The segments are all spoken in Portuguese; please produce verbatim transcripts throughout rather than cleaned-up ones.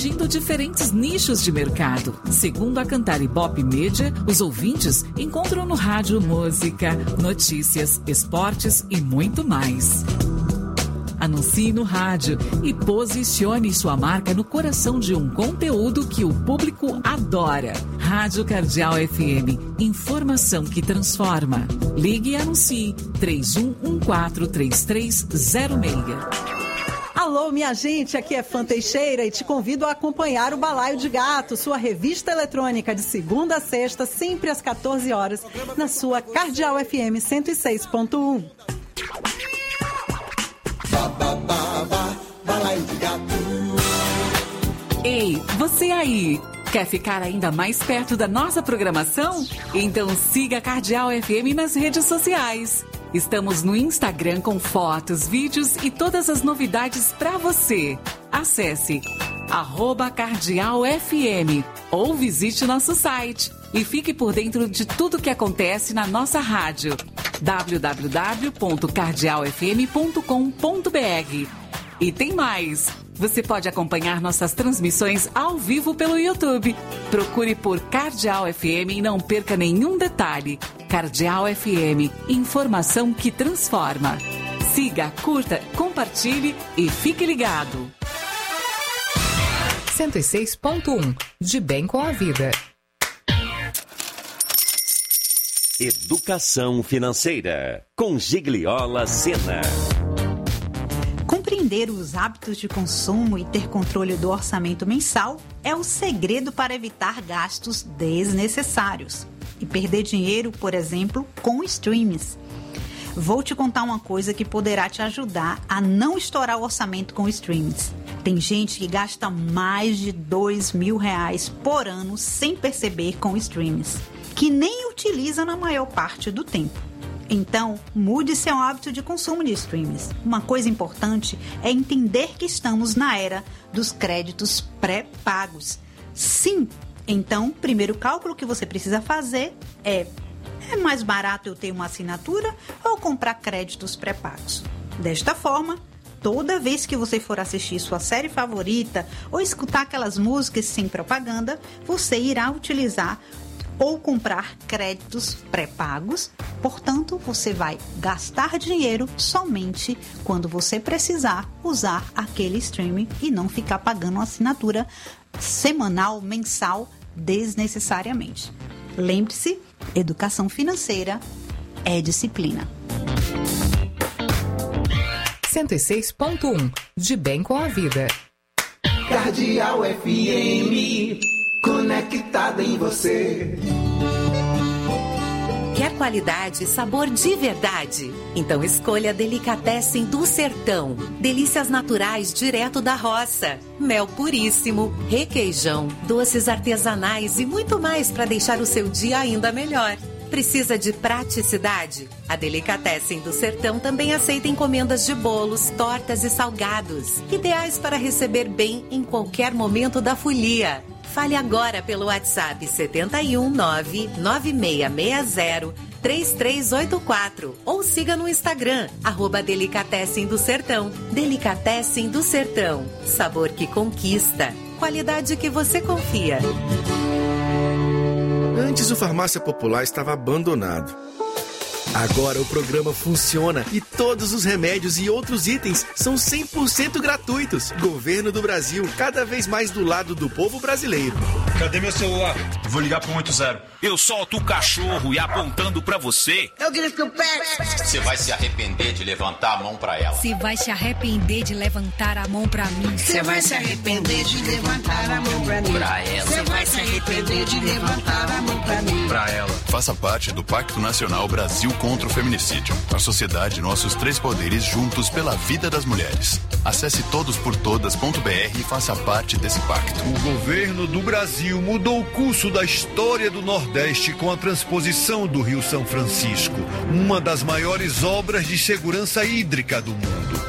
atingindo diferentes nichos de mercado. Segundo a Cantar Ibope Media, os ouvintes encontram no rádio música, notícias, esportes e muito mais. Anuncie no rádio e posicione sua marca no coração de um conteúdo que o público adora. Rádio Cardeal F M, informação que transforma. Ligue e anuncie três um um quatro, três três zero seis. Alô, minha gente, aqui é Fã Teixeira e te convido a acompanhar o Balaio de Gato, sua revista eletrônica de segunda a sexta, sempre às quatorze horas, na sua Cardeal F M cento e seis ponto um. Ei, você aí! Quer ficar ainda mais perto da nossa programação? Então siga a Cardeal F M nas redes sociais. Estamos no Instagram com fotos, vídeos e todas as novidades para você. Acesse arroba Cardeal F M ou visite nosso site e fique por dentro de tudo que acontece na nossa rádio. w w w ponto cardeal f m ponto com ponto b r. E tem mais! Você pode acompanhar nossas transmissões ao vivo pelo YouTube. Procure por Cardeal F M e não perca nenhum detalhe. Cardeal F M, informação que transforma. Siga, curta, compartilhe e fique ligado. cento e seis ponto um, de bem com a vida. Educação financeira, com Gigliola Sena. Compreender os hábitos de consumo e ter controle do orçamento mensal é o segredo para evitar gastos desnecessários e perder dinheiro, por exemplo, com streams. Vou te contar uma coisa que poderá te ajudar a não estourar o orçamento com streams. Tem gente que gasta mais de dois mil reais por ano sem perceber com streams, que nem utiliza na maior parte do tempo. Então, mude seu hábito de consumo de streams. Uma coisa importante é entender que estamos na era dos créditos pré-pagos. Sim, então, o primeiro cálculo que você precisa fazer é: é mais barato eu ter uma assinatura ou comprar créditos pré-pagos? Desta forma, toda vez que você for assistir sua série favorita ou escutar aquelas músicas sem propaganda, você irá utilizar ou comprar créditos pré-pagos. Portanto, você vai gastar dinheiro somente quando você precisar usar aquele streaming e não ficar pagando uma assinatura semanal, mensal, desnecessariamente. Lembre-se, educação financeira é disciplina. cento e seis ponto um, de bem com a vida. Cardeal F M, conectada em você. Quer qualidade e sabor de verdade? Então escolha Delicatessen do Sertão. Delícias naturais direto da roça. Mel puríssimo, requeijão, doces artesanais e muito mais para deixar o seu dia ainda melhor. Precisa de praticidade? A Delicatessen do Sertão também aceita encomendas de bolos, tortas e salgados, ideais para receber bem em qualquer momento da folia. Fale agora pelo WhatsApp sete um nove, nove seis seis zero, três três oito quatro ou siga no Instagram, arroba Delicatessen do Sertão. Delicatessen do Sertão. Sabor que conquista. Qualidade que você confia. Antes o Farmácia Popular estava abandonado. Agora o programa funciona e todos os remédios e outros itens são cem por cento gratuitos. Governo do Brasil, cada vez mais do lado do povo brasileiro. Cadê meu celular? Vou ligar pro um oito zero. Eu solto o cachorro e apontando pra você. Eu grito que o pé. Você vai se arrepender de levantar a mão pra ela. Você vai se arrepender de levantar a mão pra mim. Você vai se arrepender de levantar a mão pra mim. Pra ela. Você vai se arrepender de levantar a mão pra mim. Pra ela. Faça parte do Pacto Nacional Brasil contra o Feminicídio. A sociedade, nossos três poderes juntos pela vida das mulheres. Acesse todos por todas ponto b r e faça parte desse pacto. O governo do Brasil mudou o curso da história do Nordeste com a transposição do Rio São Francisco, uma das maiores obras de segurança hídrica do mundo.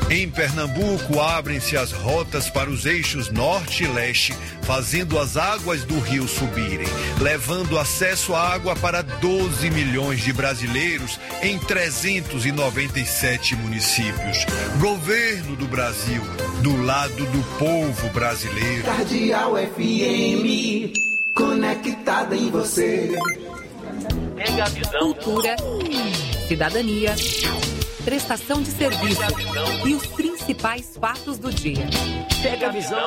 Em Pernambuco, abrem-se as rotas para os eixos norte e leste, fazendo as águas do rio subirem, levando acesso à água para doze milhões de brasileiros em trezentos e noventa e sete municípios. Governo do Brasil, do lado do povo brasileiro. Cardeal F M, conectada em você. Pega a visão. Cultura, cidadania, prestação de serviço e os principais fatos do dia. Pega a visão.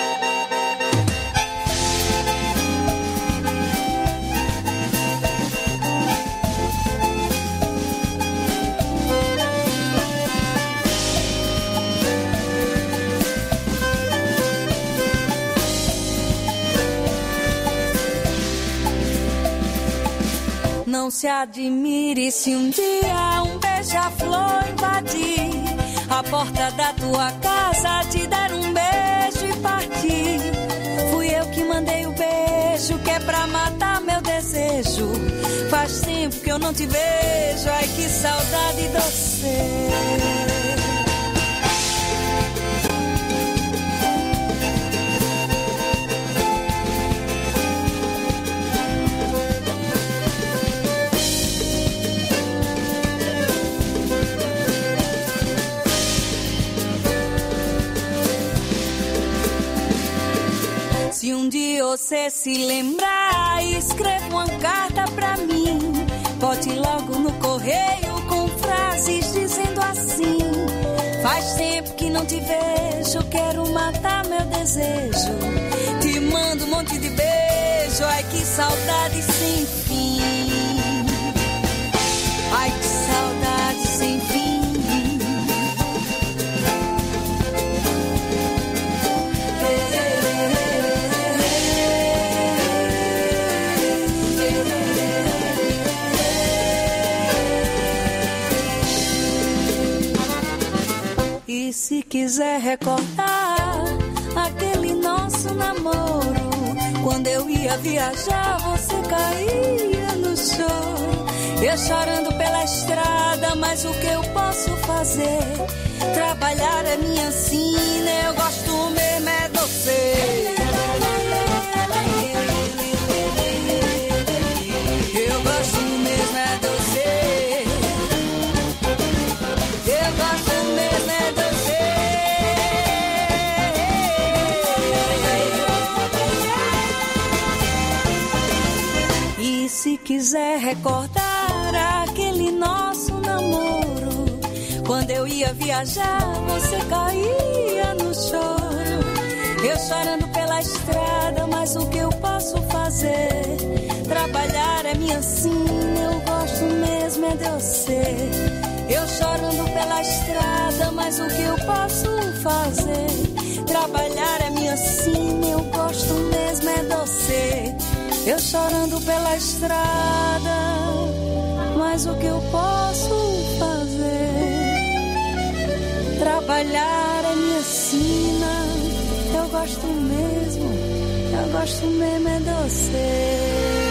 Não se admire se um dia um beija-flor invadir a porta da tua casa, te dar um beijo e partir. Fui eu que mandei o beijo, que é pra matar meu desejo. Faz tempo que eu não te vejo, ai que saudade doce. Se um dia você se lembrar, escreva uma carta pra mim. Bote logo no correio com frases dizendo assim: faz tempo que não te vejo, quero matar meu desejo. Te mando um monte de beijo, ai que saudade sem fim. Ai que saudade sem fim. E se quiser recordar aquele nosso namoro, quando eu ia viajar você caía no choro. Eu chorando pela estrada, mas o que eu posso fazer? Trabalhar é minha sina, eu gosto mesmo é doce. Eu gosto mesmo é doce. Eu gosto mesmo é doce. E se quiser recordar aquele nosso namoro, quando eu ia viajar você caía no choro. Eu chorando pela estrada, mas o que eu posso fazer? Trabalhar é minha sina, eu gosto mesmo é de você. Eu chorando pela estrada, mas o que eu posso fazer? Trabalhar é minha sina, eu gosto mesmo é de você. Eu chorando pela estrada, mas o que eu posso fazer? Trabalhar é minha sina, eu gosto mesmo, eu gosto mesmo é de você.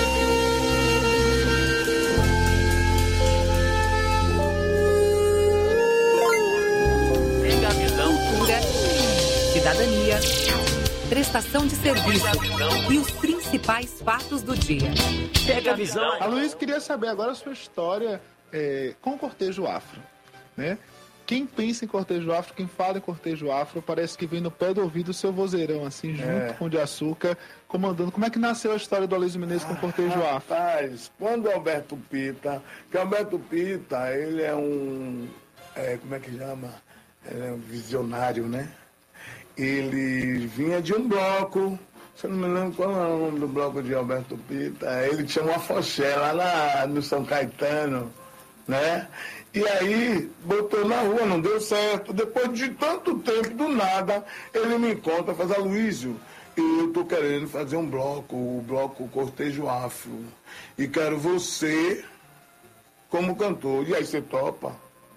Cultura, cidadania, prestação de serviço e os principais fatos do dia. Pega a visão. A Luiz, queria saber agora a sua história é, com o cortejo afro, né? Quem pensa em cortejo afro, quem fala em cortejo afro, parece que vem no pé do ouvido o seu vozeirão, assim, junto é. com o de açúcar, comandando. Como é que nasceu a história do Aloysio Menezes com o cortejo ah, afro? Rapaz, quando o Alberto Pita, que o Alberto Pita, ele é um, é, como é que chama? Ele é um visionário, né? Ele vinha de um bloco, se eu não me lembro qual é o nome do bloco de Alberto Pita, ele tinha uma foché lá na, no São Caetano, né? E aí, botou na rua, não deu certo. Depois de tanto tempo, do nada, ele me encontra, faz: Aloysio, eu tô querendo fazer um bloco, o bloco Cortejo Afro, e quero você como cantor. E aí, você topa?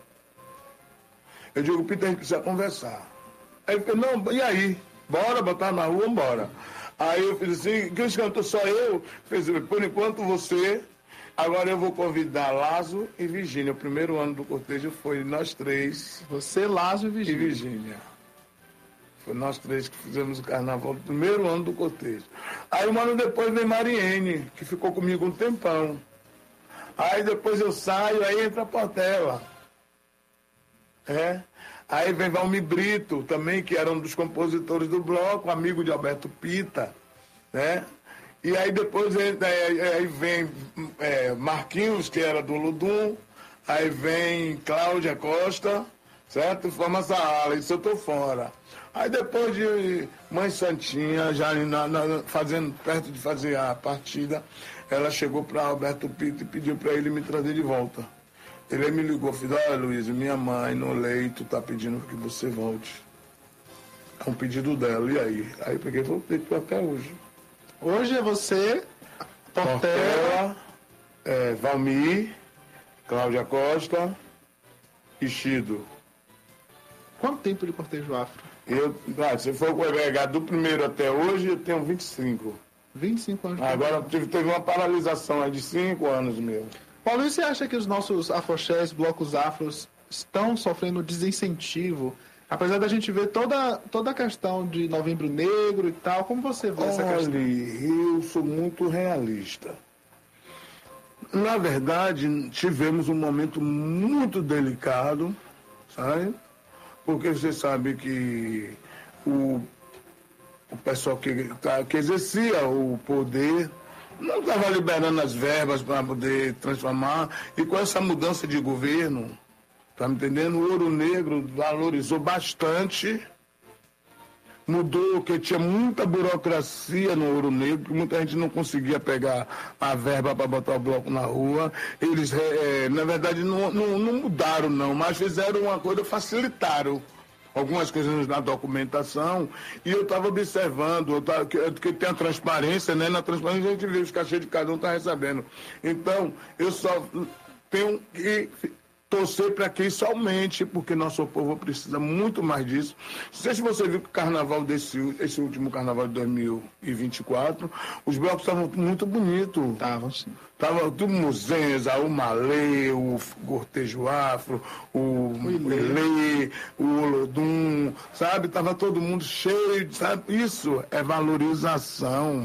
Eu digo: Peter, a gente precisa conversar. Aí ele falou: não, e aí? Bora botar na rua, bora. Aí eu fiz assim: que os cantores só eu? Fiz: por enquanto você Agora eu vou convidar Lazo e Virgínia. O primeiro ano do cortejo foi nós três. Você, Lazo e E Virgínia. Virgínia. Foi nós três que fizemos o carnaval do primeiro ano do cortejo. Aí um ano depois vem Mariene, que ficou comigo um tempão. Aí depois eu saio, aí entra a Portela. É. Aí vem Valmir Brito, também, que era um dos compositores do bloco, amigo de Alberto Pita, né? E aí depois aí, aí vem é, Marquinhos, que era do Ludum, aí vem Cláudia Costa, certo? Forma essa ala, isso eu tô fora. Aí depois de Mãe Santinha, já na, na, fazendo, perto de fazer a partida, ela chegou para Alberto Pita e pediu para ele me trazer de volta. Ele me ligou, falou, olha Luiz, minha mãe no leito tá pedindo que você volte. É um pedido dela, e aí? Aí eu peguei e voltei até hoje. Hoje é você, Portela, Portela é, Valmir, Cláudia Costa e Chido. Quanto tempo de cortejo afro? Eu, ah, se for agregar do primeiro até hoje, eu tenho vinte e cinco. vinte e cinco anos. Agora tive, teve uma paralisação aí de cinco anos mesmo. Paulo, você acha que os nossos afoxés, blocos afros, estão sofrendo desincentivo? Apesar da gente ver toda, toda a questão de Novembro Negro e tal, como você vê essa questão? Olha, eu sou muito realista. Na verdade, tivemos um momento muito delicado, sabe? Porque você sabe que o, o pessoal que, que exercia o poder não estava liberando as verbas para poder transformar, e com essa mudança de governo, tá me entendendo? O Ouro Negro valorizou bastante, mudou, que tinha muita burocracia no Ouro Negro, que muita gente não conseguia pegar a verba para botar o bloco na rua. Eles, é, na verdade, não, não, não mudaram não, mas fizeram uma coisa, facilitaram algumas coisas na documentação, e eu estava observando, eu tava, que, que tem a transparência, né? Na transparência a gente vê os cachês de cada um está recebendo. Então, eu só tenho que torcer para que isso aumente, porque nosso povo precisa muito mais disso. Não sei se você viu que o carnaval desse esse último carnaval de dois mil e vinte e quatro, os blocos estavam muito bonitos. Estavam, sim. Tava do Muzenza, o Malê, o Cortejo Afro, o Ilê, o Olodum, sabe? Tava todo mundo cheio, sabe? Isso é valorização.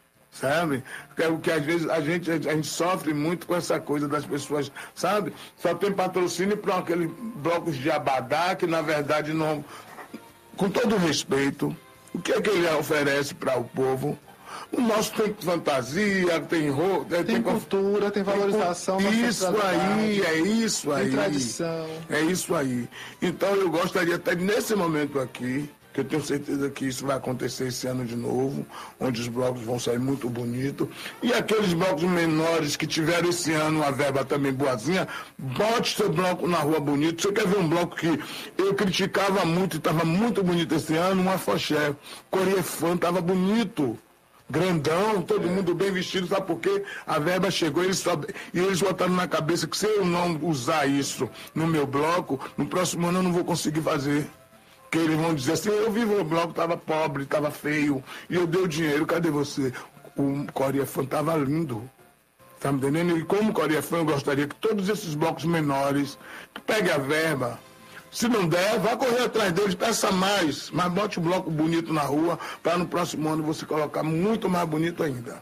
Sabe? Que, que às vezes a gente, a gente sofre muito com essa coisa das pessoas, sabe? Só tem patrocínio para aqueles blocos de abadá que na verdade não. Com todo respeito, o que é que ele oferece para o povo? O nosso tem fantasia, tem roupa, tem, tem cultura, tem valorização. Tem, isso aí, é isso aí. Tem tradição. É isso aí. Então eu gostaria até nesse momento aqui, que eu tenho certeza que isso vai acontecer esse ano de novo, onde os blocos vão sair muito bonitos. E aqueles blocos menores que tiveram esse ano uma verba também boazinha, bote seu bloco na rua bonito. Você quer ver um bloco que eu criticava muito e estava muito bonito esse ano? Um afoxé. Coreefã estava bonito. Grandão, todo é. mundo bem vestido, sabe por quê? A verba chegou eles só, e eles botaram na cabeça que se eu não usar isso no meu bloco, no próximo ano eu não vou conseguir fazer. Que eles vão dizer assim, eu vi o bloco, estava pobre, estava feio, e eu dei o dinheiro, cadê você? O Coreefã estava lindo, tá me entendendo? E como Coreefã, eu gostaria que todos esses blocos menores, que pegue a verba, se não der, vá correr atrás deles, peça mais, mas bote um bloco bonito na rua, para no próximo ano você colocar muito mais bonito ainda.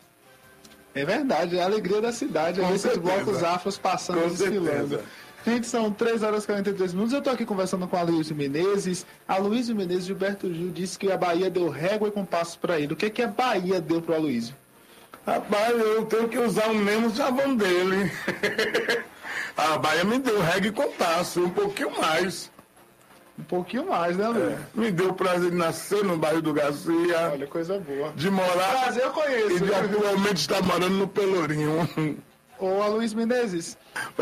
É verdade, é a alegria da cidade, é esses blocos afros passando e desfilando. Gente, são três horas e quarenta e dois minutos. Eu estou aqui conversando com a Aloysio Menezes. A Aloysio Menezes, Gilberto Gil, disse que a Bahia deu régua e compasso para ele. O que, que a Bahia deu para o Aloysio? Rapaz, eu tenho que usar o mesmo chavão dele. A Bahia me deu régua e compasso, um pouquinho mais. Um pouquinho mais, né, Aloysio? É, me deu o prazer de nascer no bairro do Garcia. Olha, coisa boa. De morar. Prazer eu conheço. E de atualmente está morando no Pelourinho. Ô, Aloysio Menezes.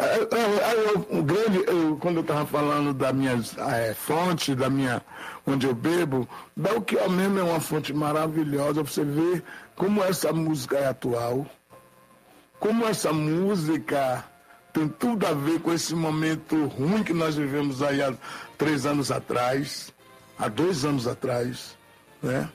O grande, eu, quando eu estava falando da minha é, fonte, da minha, onde eu bebo, Belchior mesmo é uma fonte maravilhosa. Você vê como essa música é atual, como essa música tem tudo a ver com esse momento ruim que nós vivemos aí há três anos atrás, há dois anos atrás, né?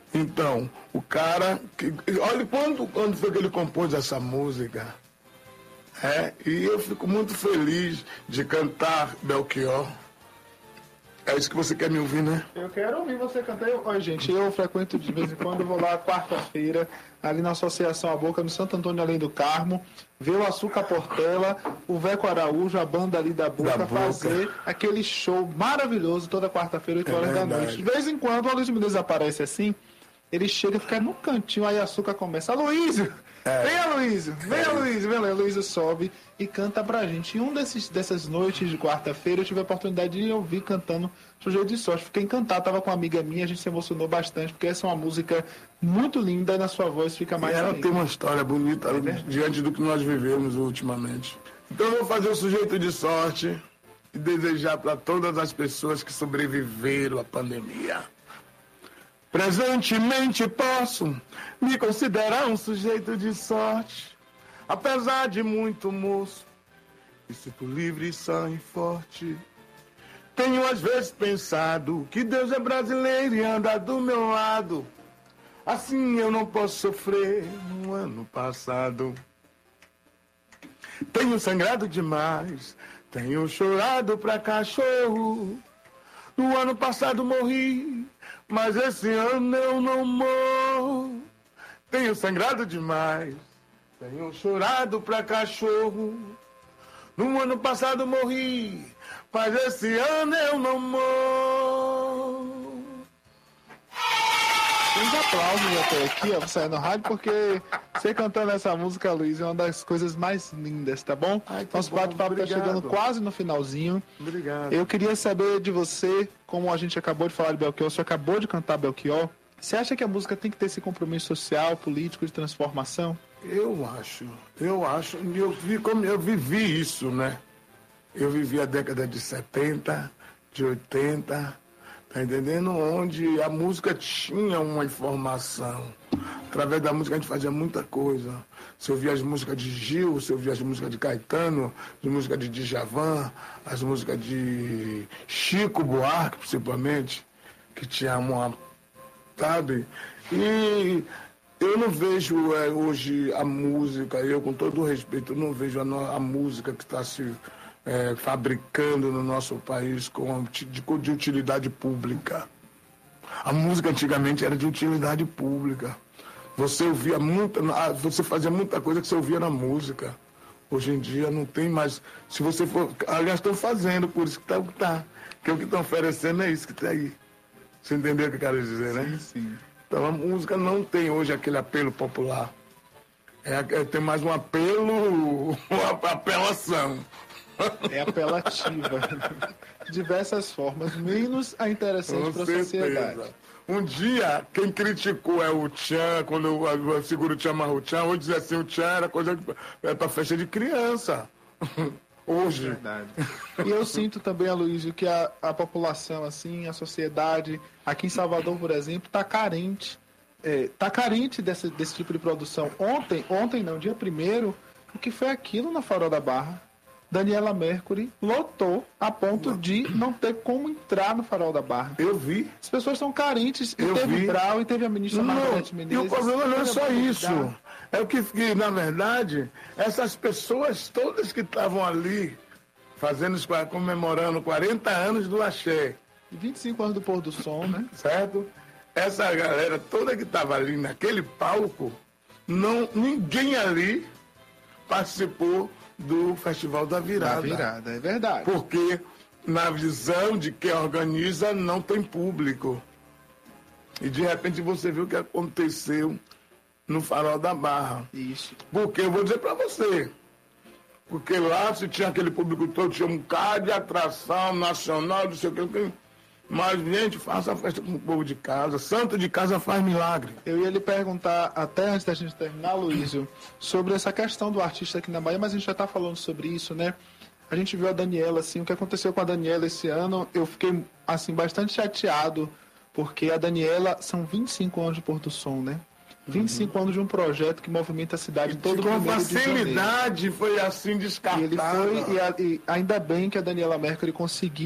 Então, o cara, que, olha quando, quando foi que ele compôs essa música. É, e eu fico muito feliz de cantar Belchior. É isso que você quer me ouvir, né? Eu quero ouvir você cantar. Olha, gente, eu frequento de vez em quando, eu vou lá quarta-feira, ali na Associação A Boca, no Santo Antônio Além do Carmo, ver o Açúcar Portela, o Veco Araújo, a banda ali da Boca, da fazer Boca. Aquele show maravilhoso toda quarta-feira, oito horas é da noite. De vez em quando, o Aloysio Menezes aparece assim, ele chega e fica no cantinho, aí a Açúcar começa, Aloysio! É. Vem, Aloysio! Vem, Aloysio! Vem, Aloysio sobe e canta pra gente. E um desses, dessas noites de quarta-feira, eu tive a oportunidade de ouvir cantando Sujeito de Sorte. Fiquei encantado, tava com uma amiga minha, a gente se emocionou bastante, porque essa é uma música muito linda e na sua voz fica mais e ela linda. Tem uma história bonita é diante do que nós vivemos ultimamente. Então eu vou fazer o Sujeito de Sorte e desejar para todas as pessoas que sobreviveram à pandemia. Presentemente posso me considerar um sujeito de sorte, apesar de muito moço, e sinto livre, sã e forte. Tenho às vezes pensado que Deus é brasileiro e anda do meu lado, assim eu não posso sofrer no ano passado. Tenho sangrado demais, tenho chorado pra cachorro, no ano passado morri, mas esse ano eu não morro. Tenho sangrado demais, tenho chorado pra cachorro. No ano passado morri, mas esse ano eu não morro. Uns aplausos até aqui, ó, você no rádio, porque você cantando essa música, Luiz, é uma das coisas mais lindas, tá bom? Ai, Nosso bate-papo tá chegando quase no finalzinho. Obrigado. Eu queria saber de você, como a gente acabou de falar de Belchior, você acabou de cantar Belchior, você acha que a música tem que ter esse compromisso social, político, de transformação? Eu acho, eu acho, eu, vi, como eu vivi isso, né? Eu vivi a década de setenta, de oitenta, tá entendendo? Onde a música tinha uma informação. Através da música a gente fazia muita coisa. Você ouvia as músicas de Gil, você ouvia as músicas de Caetano, as músicas de Djavan, as músicas de Chico Buarque, principalmente, que tinha uma... sabe? E eu não vejo é, hoje a música, eu com todo o respeito, eu não vejo a, no, a música que está se... É, fabricando no nosso país com, de, de utilidade pública. A música antigamente era de utilidade pública. Você ouvia muita, você fazia muita coisa que você ouvia na música. Hoje em dia não tem mais. Se você for, aliás, estão fazendo, por isso que tá, tá. Que o que estão oferecendo é isso que está aí. Você entendeu o que eu quero dizer, né? Sim, sim. Então a música não tem hoje aquele apelo popular. É, é, tem mais um apelo, uma apelação. É apelativa. Diversas formas, menos a interessante para a sociedade. Um dia, quem criticou é o Tchan, quando o seguro Tchan amarrou o Tchan, hoje dizer assim, o Tchan era coisa é para festa de criança. Hoje. Verdade. E eu sinto também, Aloysio, que a, a população, assim, a sociedade, aqui em Salvador, por exemplo, está carente. É, tá carente desse, desse tipo de produção. Ontem, ontem não, dia primeiro, o que foi aquilo na Farol da Barra? Daniela Mercury lotou a ponto de não ter como entrar no Farol da Barra. Eu vi. As pessoas são carentes. E eu teve vi. Brau, e teve a ministra Margareth Menezes. E o problema não é só isso. É o que, que, na verdade, essas pessoas todas que estavam ali, fazendo, comemorando quarenta anos do Axé. E vinte e cinco anos do Pôr do Som, né? Certo? Essa galera toda que estava ali naquele palco, não, ninguém ali participou do Festival da Virada. Da Virada, é verdade. Porque na visão de quem organiza não tem público. E de repente você viu o que aconteceu no Farol da Barra. Isso. Porque eu vou dizer para você, porque lá se tinha aquele público todo, tinha um cara de atração nacional, não sei o que, mas gente, faça a festa com o povo de casa, santo de casa faz milagre. Eu ia lhe perguntar, até antes da gente terminar, Luísio, sobre essa questão do artista aqui na Bahia, mas a gente já está falando sobre isso, né? A gente viu a Daniela, assim, o que aconteceu com a Daniela esse ano, eu fiquei, assim, bastante chateado, porque a Daniela, são vinte e cinco anos de Pôr do Som, né? vinte e cinco uhum. anos de um projeto que movimenta a cidade e todo com primeiro de janeiro. Com facilidade foi assim descartado. E, ele foi, e, a, e ainda bem que a Daniela Mercury conseguiu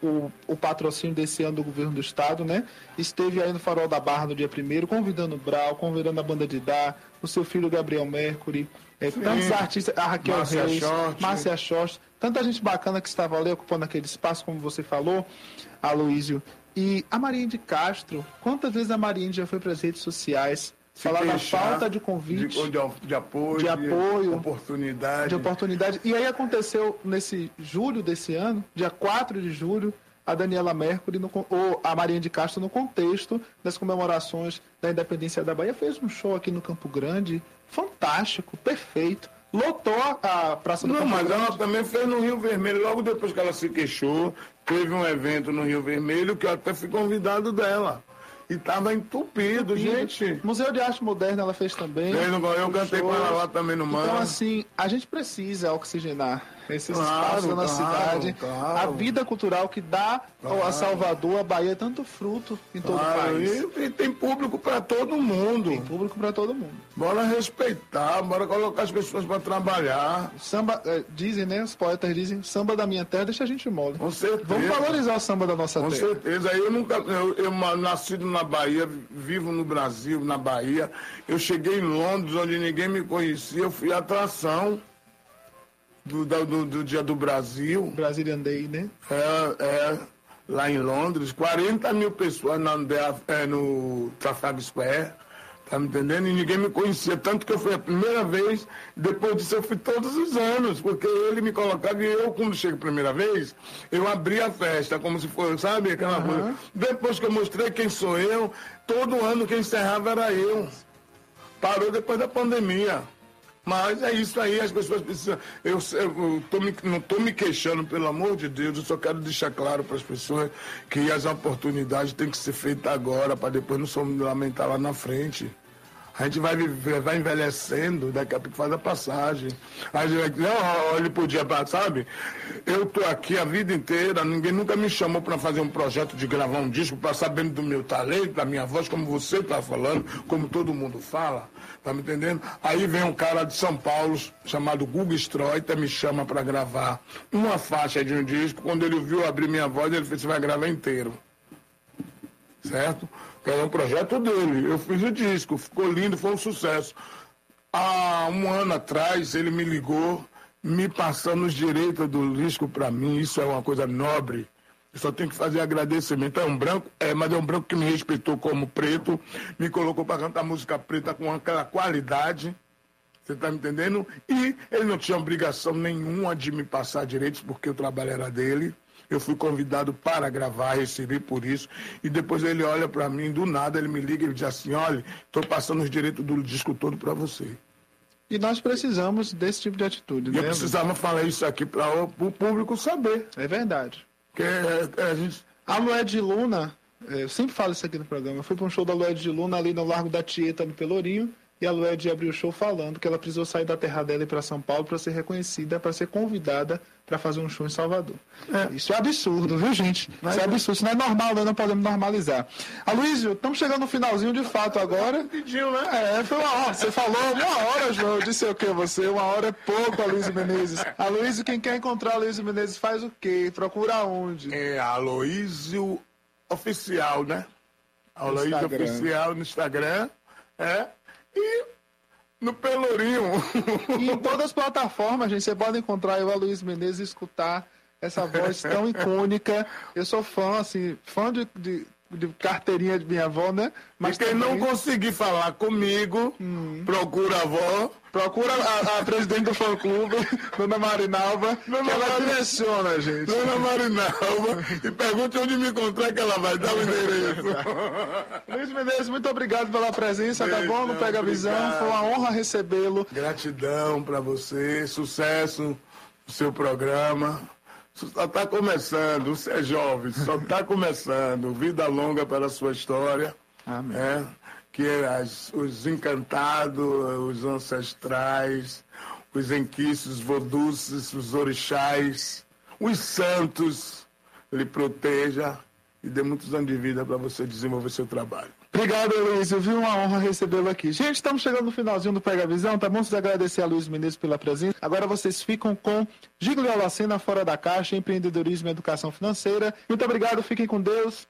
o, o patrocínio desse ano do governo do estado, né? Esteve aí no Farol da Barra no dia primeiro, convidando o Brau, convidando a banda de Dá, o seu filho Gabriel Mercury, é, tantos artistas, a Raquel Márcia Reis, Short. Márcia Short, tanta gente bacana que estava ali ocupando aquele espaço, como você falou, Aloísio. E a Marinha de Castro, quantas vezes a Marinha já foi para as redes sociais falar da falta de convite, de, de, de apoio, de apoio, de oportunidade. de oportunidade. E aí aconteceu nesse julho desse ano, dia quatro de julho, a Daniela Mercury, no, ou a Marinha de Castro, no contexto das comemorações da independência da Bahia, fez um show aqui no Campo Grande, fantástico, perfeito. Lotou a Praça do Não, Campo mas Grande. ela também fez no Rio Vermelho, logo depois que ela se queixou, teve um evento no Rio Vermelho que eu até fui convidado dela. E estava entupido, gente. Museu de Arte Moderna ela fez também. Eu, não, eu cantei com ela lá também no Mano. Então, assim, a gente precisa oxigenar esses Claro, espaços na nossa claro, cidade. claro. A vida cultural que dá Claro. a Salvador, a Bahia, é tanto fruto em todo Claro, o país. E, e tem público para todo mundo. Tem público para todo mundo. Bora respeitar, bora colocar as pessoas para trabalhar. Samba, eh, dizem, né? Os poetas dizem, samba da minha terra deixa a gente mole. Com certeza. Vamos valorizar o samba da nossa Com terra. certeza. Eu nunca, eu, eu nascido na Bahia, vivo no Brasil, na Bahia. Eu cheguei em Londres, onde ninguém me conhecia, eu fui atração do, do, do Dia do Brasil. Brazilian Day, né? É, é, lá em Londres, quarenta mil pessoas na, é, no Trafalgar Square. Tá me entendendo? E ninguém me conhecia, tanto que eu fui a primeira vez, depois disso eu fui todos os anos, porque ele me colocava e eu, quando chego a primeira vez, eu abri a festa, como se fosse, sabe, aquela Uhum. coisa. Depois que eu mostrei quem sou eu, todo ano quem encerrava era eu. Parou depois da pandemia. Mas é isso aí, as pessoas precisam. Eu, eu tô me, não estou me queixando, pelo amor de Deus, eu só quero deixar claro para as pessoas que as oportunidades têm que ser feitas agora, para depois não se lamentar lá na frente. A gente vai, viver, vai envelhecendo, daqui a pouco faz a passagem. A gente vai dizer, oh, ele podia, sabe? Eu estou aqui a vida inteira, ninguém nunca me chamou para fazer um projeto de gravar um disco, para sabendo do meu talento, da minha voz, como você está falando, como todo mundo fala. Tá me entendendo? Aí vem um cara de São Paulo, chamado Guga Stroiter, me chama para gravar uma faixa de um disco. Quando ele viu abrir minha voz, ele fez, você vai gravar inteiro. Certo? Que é um projeto dele. Eu fiz o disco, ficou lindo, foi um sucesso. Há um ano atrás, ele me ligou, me passando os direitos do disco para mim. Isso é uma coisa nobre. Eu só tenho que fazer agradecimento. É um branco, é, mas é um branco que me respeitou como preto, me colocou para cantar música preta com aquela qualidade. Você está me entendendo? E ele não tinha obrigação nenhuma de me passar direitos, porque o trabalho era dele. Eu fui convidado para gravar, recebi por isso. E depois ele olha para mim, do nada, ele me liga e diz assim, olha, estou passando os direitos do disco todo para você. E nós precisamos desse tipo de atitude. E eu né? precisava falar isso aqui para o público saber. É verdade. Que é, é, a gente... A Lued Luna, eu sempre falo isso aqui no programa, eu fui para um show da Lued Luna ali no Largo da Tieta, no Pelourinho, e a Lued abriu o show falando que ela precisou sair da terra dela e ir para São Paulo para ser reconhecida, para ser convidada para fazer um show em Salvador. É. Isso é absurdo, viu, gente? Mas isso é absurdo, isso não é normal, nós não podemos normalizar. Aloísio, estamos chegando no finalzinho de fato agora. Pediu, né? É, foi uma hora. Você falou uma hora, João. Eu disse o quê? Você? Uma hora é pouco, Aloísio Menezes. Aloísio, quem quer encontrar Aloísio Menezes faz o quê? Procura onde? É Aloísio Oficial, né? Aloísio Instagram. Oficial no Instagram. É. E no Pelourinho. E em todas as plataformas, gente, você pode encontrar o Aloísio Menezes e escutar essa voz tão icônica. Eu sou fã, assim, fã de, de, de carteirinha de minha avó, né? Mas quem também... não conseguir falar comigo, hum. procura a avó. Procura a, a presidente do fã-clube, Dona Marinalva, Dona que ela Mar... direciona, gente. Dona Marinalva, e pergunte onde me encontrar que ela vai dar o endereço. Luiz Menezes, muito obrigado pela presença, Beijo, tá bom? Não Pega a Visão, foi uma honra recebê-lo. Gratidão para você, sucesso no seu programa. Só está começando, você é jovem, só está começando. Vida longa para a sua história. Amém. É. Que as, os encantados, os ancestrais, os enquices, os vodus, os orixás, os santos, lhe proteja e dê muitos anos de vida para você desenvolver seu trabalho. Obrigado, Luísio. Viu? Uma honra recebê-lo aqui. Gente, estamos chegando no finalzinho do Pega Visão, tá bom? Vocês agradecer a Luiz Menezes pela presença. Agora vocês ficam com Gigliola Sena, Fora da Caixa, Empreendedorismo e Educação Financeira. Muito obrigado, fiquem com Deus.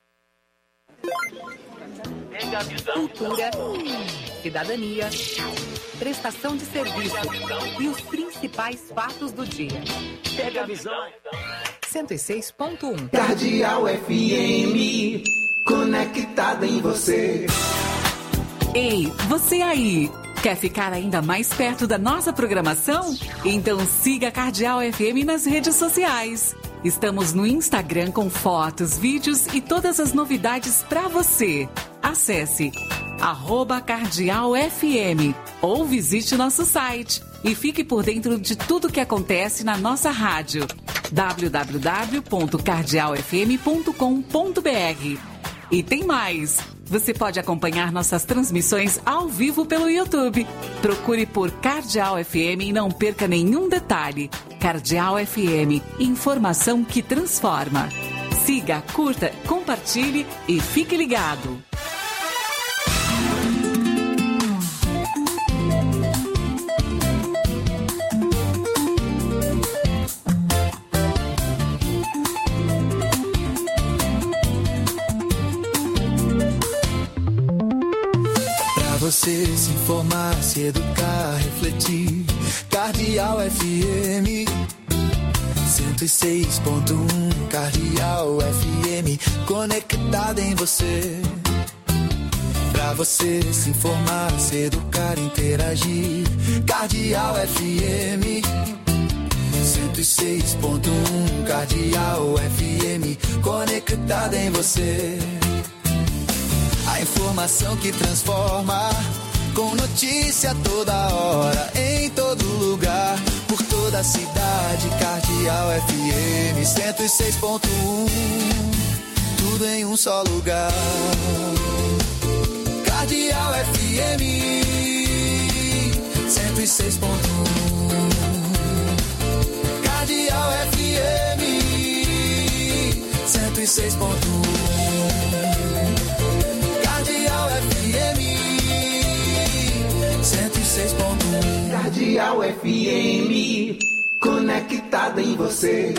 Cultura, cidadania, prestação de serviço e os principais fatos do dia. Pega a visão. cento e seis ponto um. Cardeal F M, conectada em você. Ei, você aí! Quer ficar ainda mais perto da nossa programação? Então siga a Cardeal F M nas redes sociais. Estamos no Instagram com fotos, vídeos e todas as novidades para você. Acesse arroba Cardeal F M ou visite nosso site e fique por dentro de tudo que acontece na nossa rádio. w w w ponto cardeal f m ponto com ponto b r. E tem mais! Você pode acompanhar nossas transmissões ao vivo pelo YouTube. Procure por Cardeal F M e não perca nenhum detalhe. Cardeal F M, informação que transforma. Siga, curta, compartilhe e fique ligado. Você se informar, se educar, refletir. Cardeal F M cento e seis ponto um. Cardeal F M, conectada em você. Pra você se informar, se educar, interagir. Cardeal F M cento e seis ponto um. Cardeal F M, conectada em você. A informação que transforma, com notícia toda hora, em todo lugar, por toda a cidade. Cardeal F M cento e seis ponto um, tudo em um só lugar. Cardeal F M cento e seis ponto um. Cardeal F M cento e seis ponto um. Cardeal F M cento e seis ponto um. Cardeal F M, conectada em você.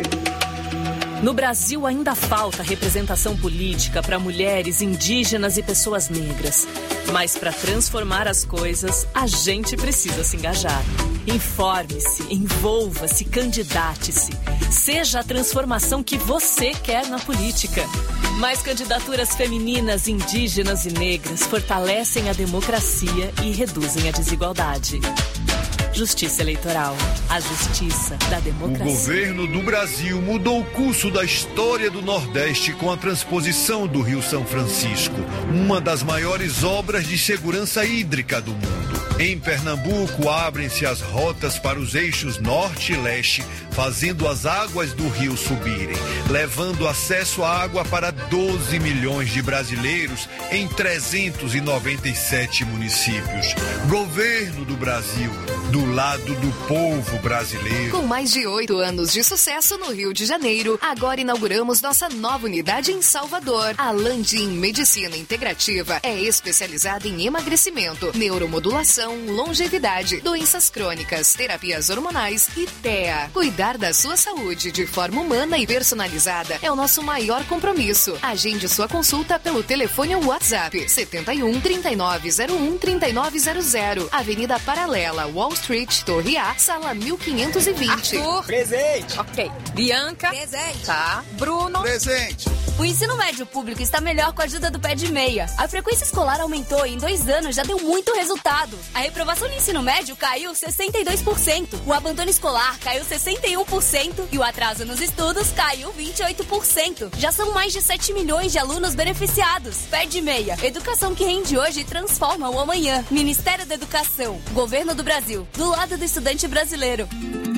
No Brasil ainda falta representação política para mulheres, indígenas e pessoas negras. Mas para transformar as coisas, a gente precisa se engajar. Informe-se, envolva-se, candidate-se. Seja a transformação que você quer na política. Mais candidaturas femininas, indígenas e negras fortalecem a democracia e reduzem a desigualdade. Justiça Eleitoral, a justiça da democracia. O governo do Brasil mudou o curso da história do Nordeste com a transposição do Rio São Francisco, uma das maiores obras de segurança hídrica do mundo. Em Pernambuco, abrem-se as rotas para os eixos norte e leste, fazendo as águas do rio subirem, levando acesso à água para doze milhões de brasileiros em trezentos e noventa e sete municípios. Governo do Brasil, do lado do povo brasileiro. Com mais de oito anos de sucesso no Rio de Janeiro, agora inauguramos nossa nova unidade em Salvador. A Landim Medicina Integrativa é especializada em emagrecimento, neuromodulação, longevidade, doenças crônicas, terapias hormonais e T E A. Cuidar da sua saúde de forma humana e personalizada é o nosso maior compromisso. Agende sua consulta pelo telefone ou WhatsApp setenta e um, trinta e nove zero um, trinta e nove zero zero, Avenida Paralela, Wall Street, Torre A, sala mil quinhentos e vinte. Arthur. Presente. Ok. Bianca. Presente. Tá. Bruno. Presente. O ensino médio público está melhor com a ajuda do Pé de Meia. A frequência escolar aumentou e em dois anos já deu muito resultado. A reprovação no ensino médio caiu sessenta e dois por cento. O abandono escolar caiu sessenta e um por cento. E o atraso nos estudos caiu vinte e oito por cento. Já são mais de sete milhões de alunos beneficiados. Pé de Meia. Educação que rende hoje e transforma o amanhã. Ministério da Educação. Governo do Brasil. Do lado do estudante brasileiro.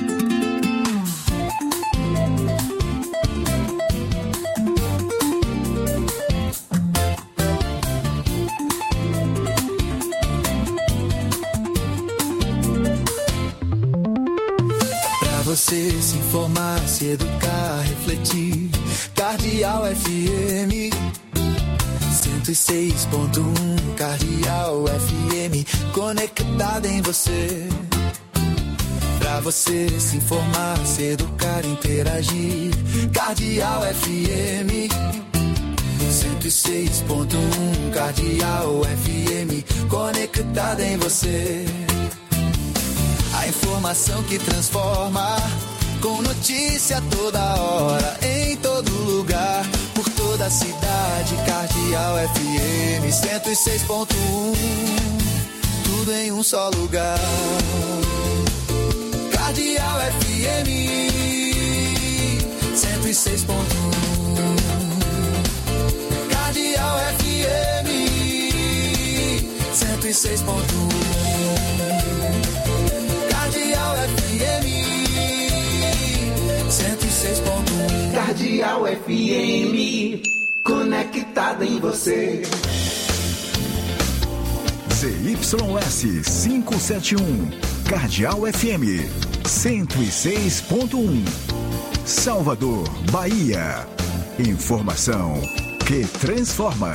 Você se informar, se educar, refletir. Cardeal F M cento cento e seis ponto um Cardeal F M, conectada em você. Pra você se informar, se educar, interagir. Cardeal F M cento e seis ponto um Cardeal F M, conectada em você. A informação que transforma, com notícia toda hora, em todo lugar, por toda a cidade. Cardeal F M cento e seis ponto um, tudo em um só lugar. Cardeal F M cento e seis ponto um, Cardeal F M cento e seis ponto um, Cardeal F M cento e seis ponto um. Cardeal F M, conectada em você. Z Y S quinhentos e setenta e um, Cardeal F M cento e seis ponto um, Salvador, Bahia. Informação que transforma.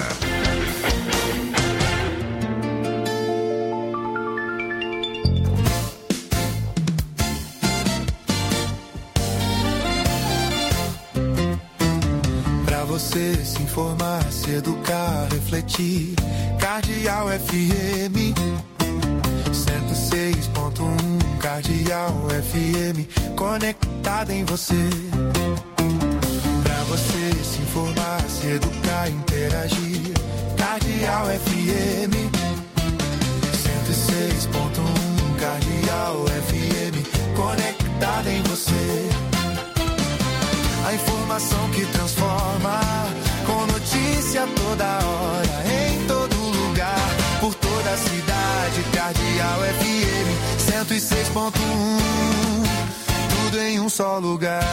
Pra você se informar, se educar, refletir. Cardeal F M cento e seis ponto um, Cardeal F M, conectada em você. Pra você se informar, se educar, interagir. Cardeal F M cento e seis ponto um, Cardeal F M, conectada em você. A informação que transforma, com notícia toda hora, em todo lugar, por toda a cidade. Cardeal F M cento e seis ponto um, tudo em um só lugar.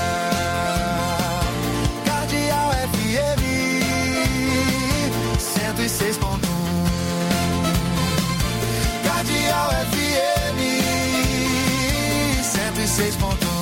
Cardeal F M cento e seis ponto um, Cardeal F M cento e seis ponto um.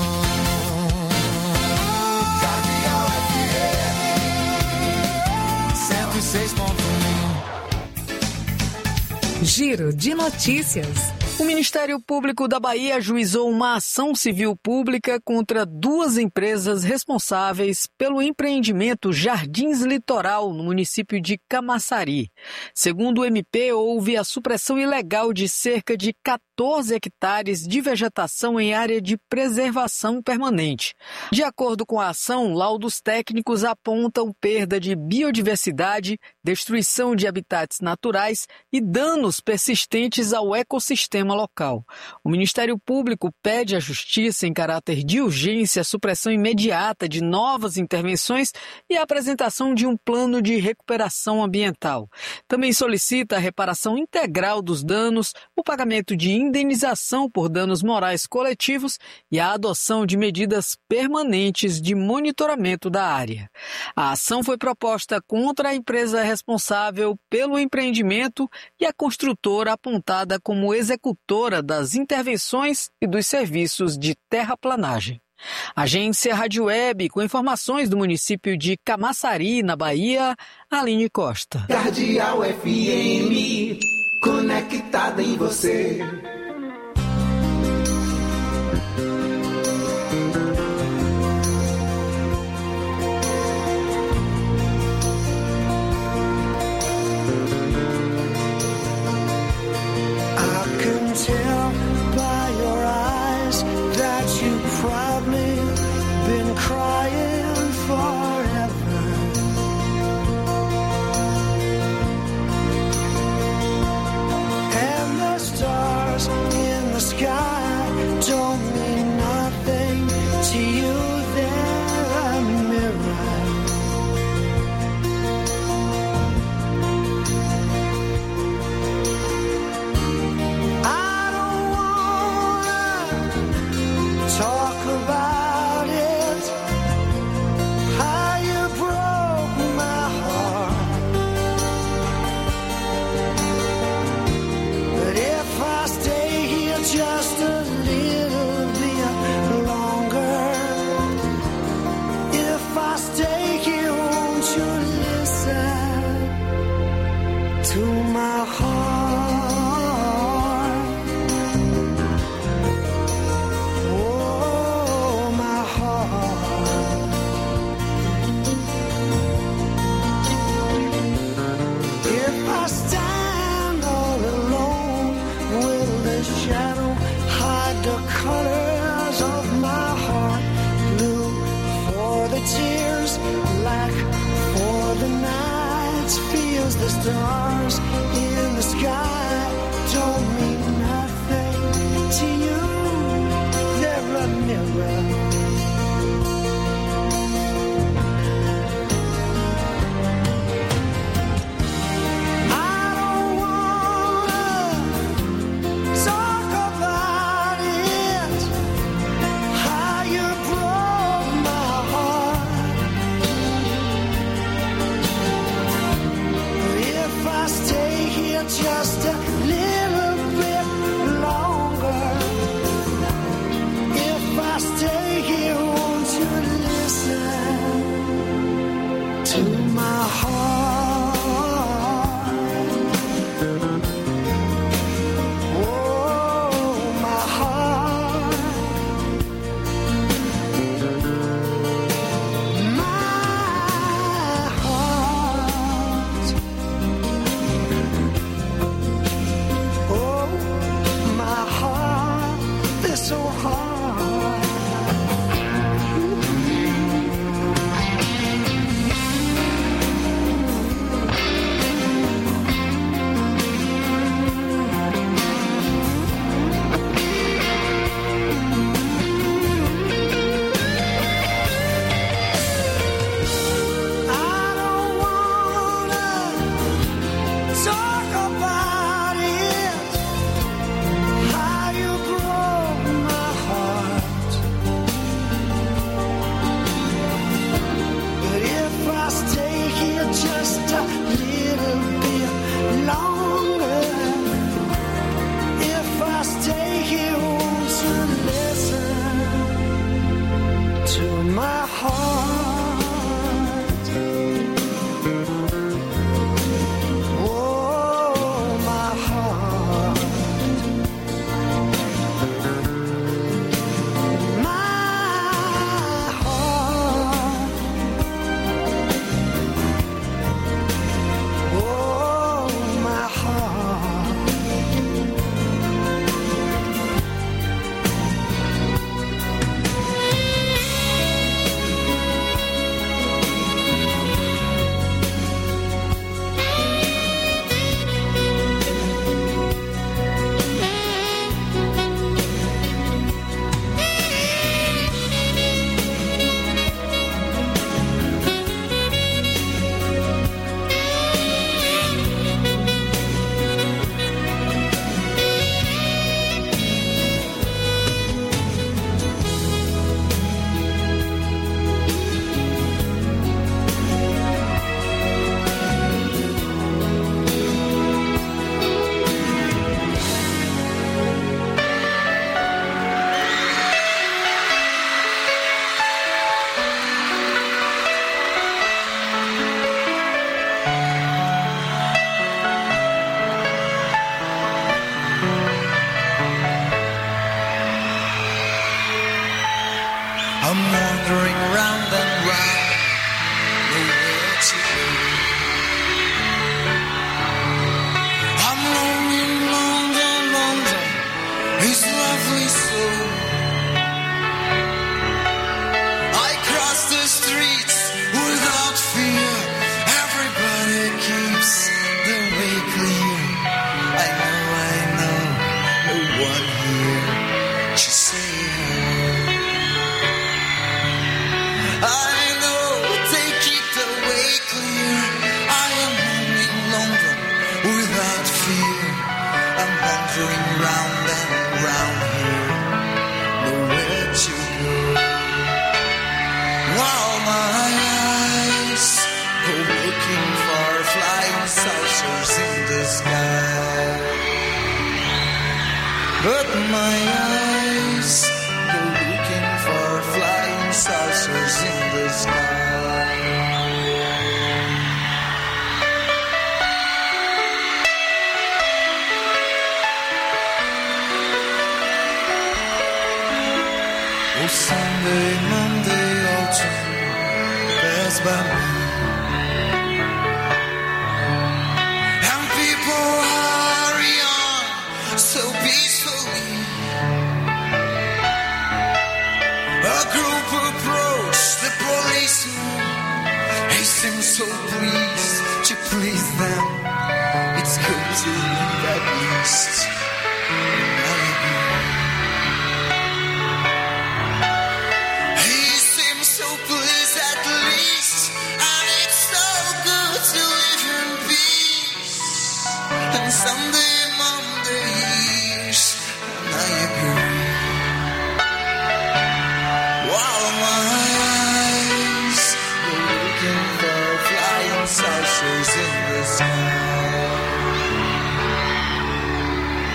Giro de notícias. O Ministério Público da Bahia ajuizou uma ação civil pública contra duas empresas responsáveis pelo empreendimento Jardins Litoral, no município de Camaçari. Segundo o M P, houve a supressão ilegal de cerca de quatorze hectares de vegetação em área de preservação permanente. De acordo com a ação, laudos técnicos apontam perda de biodiversidade, destruição de habitats naturais e danos persistentes ao ecossistema local. O Ministério Público pede à Justiça, em caráter de urgência, a supressão imediata de novas intervenções e a apresentação de um plano de recuperação ambiental. Também solicita a reparação integral dos danos, o pagamento de indenização por danos morais coletivos e a adoção de medidas permanentes de monitoramento da área. A ação foi proposta contra a empresa responsável pelo empreendimento e a construtora apontada como executora das intervenções e dos serviços de terraplanagem. Agência Rádio Web, com informações do município de Camaçari, na Bahia, Aline Costa. Cardeal F M, conectada em você. Tell by your eyes that you've probably been crying forever. And the stars stars in the sky don't mean nothing to you. They're a mirror. I don't wanna talk about it, how you broke my heart. If I stay here just a little bit longer, if I stay here, won't you listen to my heart? Oh, my heart. My heart. Oh, my heart, they're so hard. I don't wanna talk about it, how you broke my heart. But if I stay here just a little bit longer, if I stay here, won't you listen to my heart? Oh, my heart. My heart. Oh, my heart. I'm wandering round and round, nowhere to go. I'm longing, London, London is lovely so. I cross the streets without fear. Everybody keeps the way clear. I know, I know, no one here to say hello. I know they keep the way clear. I am home in London without fear. I'm wandering round and round here, nowhere to go. While my eyes go looking for flying saucers in the sky, but my eyes go looking for flying saucers in the sky. Oh, Sunday, Monday, autumn pass by me, and people hurry on so peacefully. A group approached the policeman. He seemed so pleased to please them.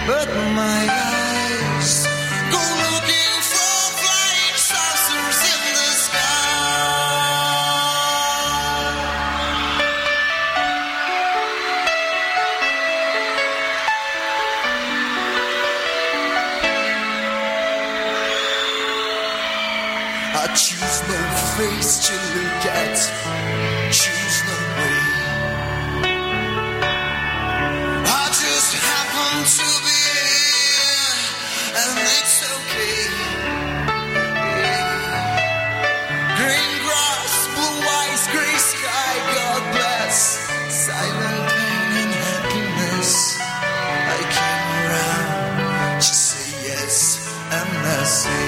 but my eyes go looking for flying saucers in the I choose no face to look at, choose no way. I just happen to be here, and it's okay. Green grass, blue eyes, gray sky, God bless. Silent pain and happiness. I came around to say yes, and I say.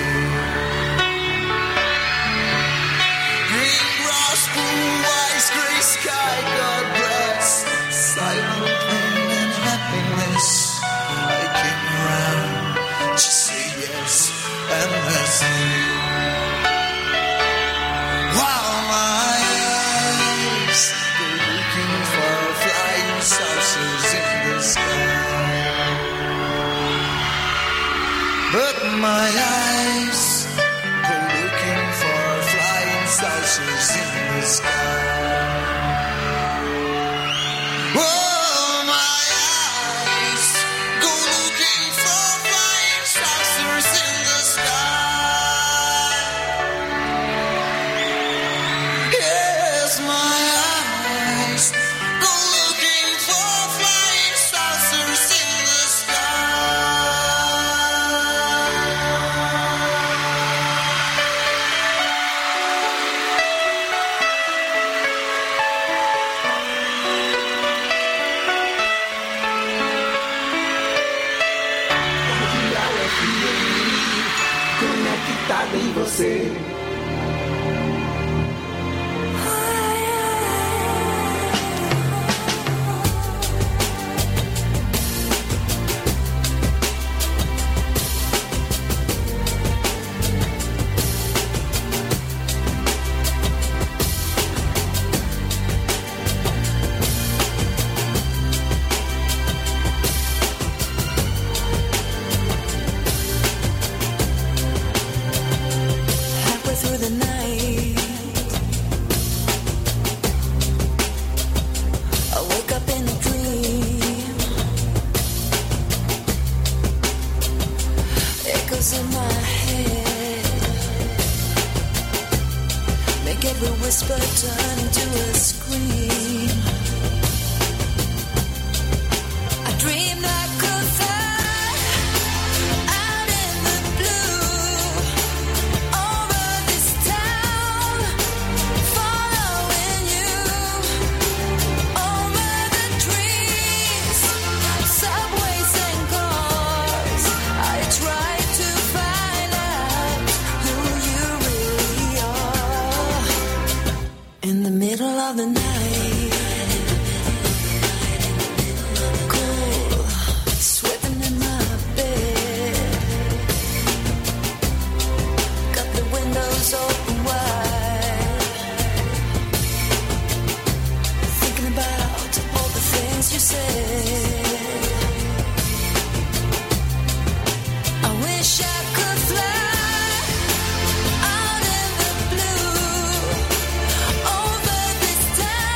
Blue eyes, gray sky, God bless. Silent pain and happiness. I came around to say yes, and that's it. While my eyes go looking for flying saucers in the sky, but my eyes go looking for flying saucers in the sky. Oh, my eyes go looking for flying saucers in the sky. Yes, my eyes go looking for flying saucers in the Conectada em você. Through the night, I wake up in a dream. Echoes in my head make every whisper turn into a scream. I dream I could fly out in the blue over this town, following you over the trees, subways and cars. I try to find out who you really are. In the middle of the night, cool, sweating in my bed, got the windows open wide, thinking about all the things you said. I wish I could fly out in the blue over this town.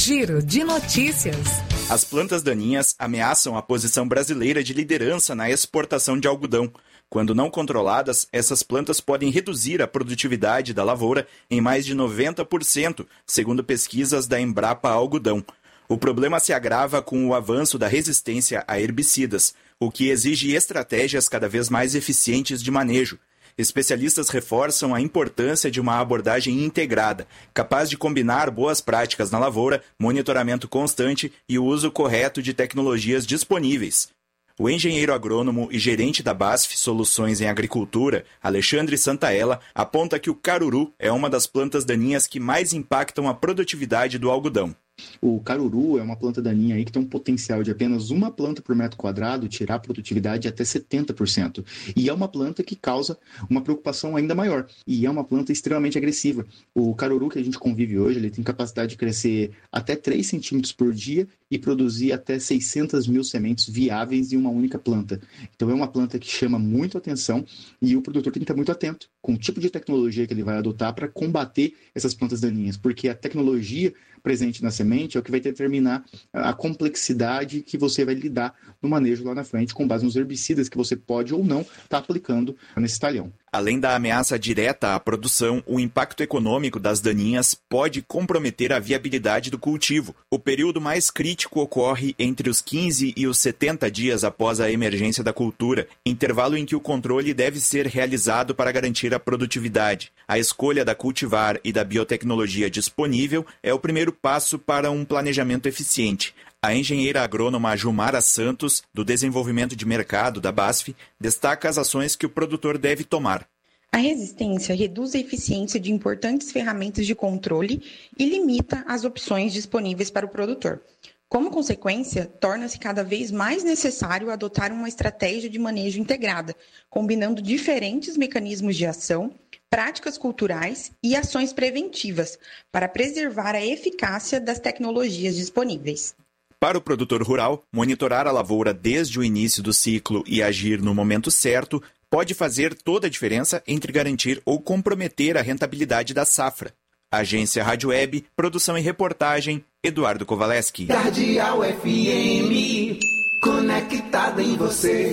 Giro de Notícias. As plantas daninhas ameaçam a posição brasileira de liderança na exportação de algodão. Quando não controladas, essas plantas podem reduzir a produtividade da lavoura em mais de noventa por cento, segundo pesquisas da Embrapa Algodão. O problema se agrava com o avanço da resistência a herbicidas, o que exige estratégias cada vez mais eficientes de manejo. Especialistas reforçam a importância de uma abordagem integrada, capaz de combinar boas práticas na lavoura, monitoramento constante e o uso correto de tecnologias disponíveis. O engenheiro agrônomo e gerente da BASF Soluções em Agricultura, Alexandre Santaella, aponta que o caruru é uma das plantas daninhas que mais impactam a produtividade do algodão. O caruru é uma planta daninha aí que tem um potencial de apenas uma planta por metro quadrado tirar a produtividade de até setenta por cento. E é uma planta que causa uma preocupação ainda maior. E é uma planta extremamente agressiva. O caruru que a gente convive hoje, ele tem capacidade de crescer até três centímetros por dia e produzir até seiscentas mil sementes viáveis em uma única planta. Então é uma planta que chama muito atenção e o produtor tem que estar muito atento com o tipo de tecnologia que ele vai adotar para combater essas plantas daninhas, porque a tecnologia presente na semente é o que vai determinar a complexidade que você vai lidar no manejo lá na frente, com base nos herbicidas que você pode ou não estar aplicando nesse talhão. Além da ameaça direta à produção, o impacto econômico das daninhas pode comprometer a viabilidade do cultivo. O período mais crítico ocorre entre os quinze e os setenta dias após a emergência da cultura, intervalo em que o controle deve ser realizado para garantir a produtividade. A escolha da cultivar e da biotecnologia disponível é o primeiro passo para um planejamento eficiente. A engenheira agrônoma Jumara Santos, do Desenvolvimento de Mercado da BASF, destaca as ações que o produtor deve tomar. A resistência reduz a eficiência de importantes ferramentas de controle e limita as opções disponíveis para o produtor. Como consequência, torna-se cada vez mais necessário adotar uma estratégia de manejo integrada, combinando diferentes mecanismos de ação, práticas culturais e ações preventivas, para preservar a eficácia das tecnologias disponíveis. Para o produtor rural, monitorar a lavoura desde o início do ciclo e agir no momento certo pode fazer toda a diferença entre garantir ou comprometer a rentabilidade da safra. Agência Rádio Web, produção e reportagem, Eduardo Kovaleski. Cardial F M, conectada em você.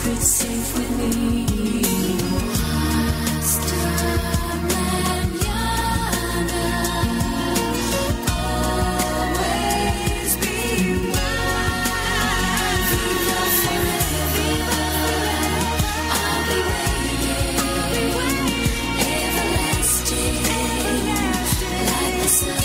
be safe with me. Hasta mañana. Always be mine. Viva forever. I'll be waiting. Everlasting. Like the sun.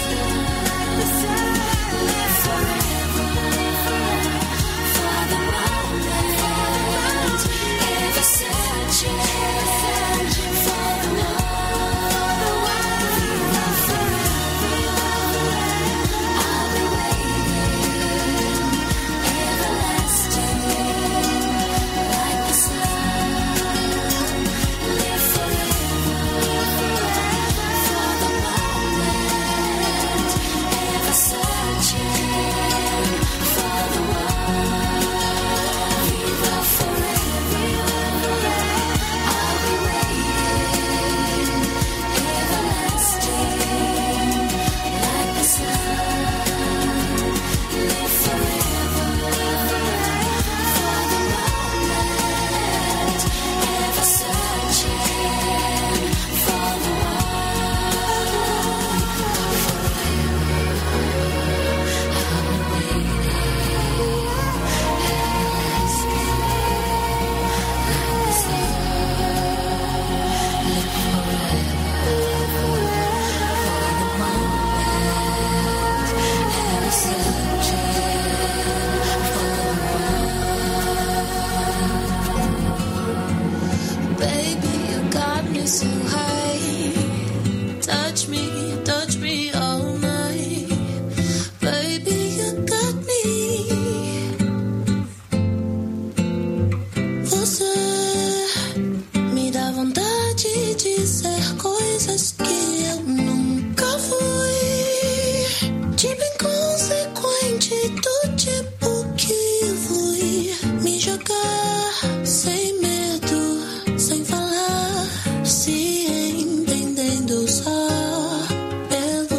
Live forever. For the moment. Ever searching. For the one. Viva forever. I'll be waiting. Everlasting. Like the sun. Live forever. For the moment. Ever searching. For the one. Viva forever. I'll be waiting. Everlasting. Like the sun. Live forever. For the moment. Ever searching. For the Baby, you got me so high. Touch me, touch me all night. Baby, you got me. Você me dá vontade de ser coisas que eu nunca fui. Tipo inconsequente do tipo que fui. Me jogar sem medo, sem falar, se entendendo só pelo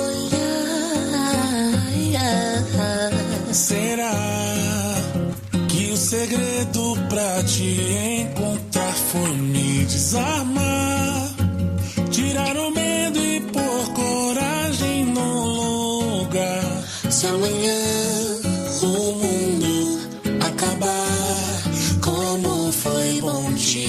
olhar. Será que o segredo pra te encontrar foi me desarmar? Tirar o medo e pôr coragem no lugar. Se amanhã o mundo acabar, como foi bom te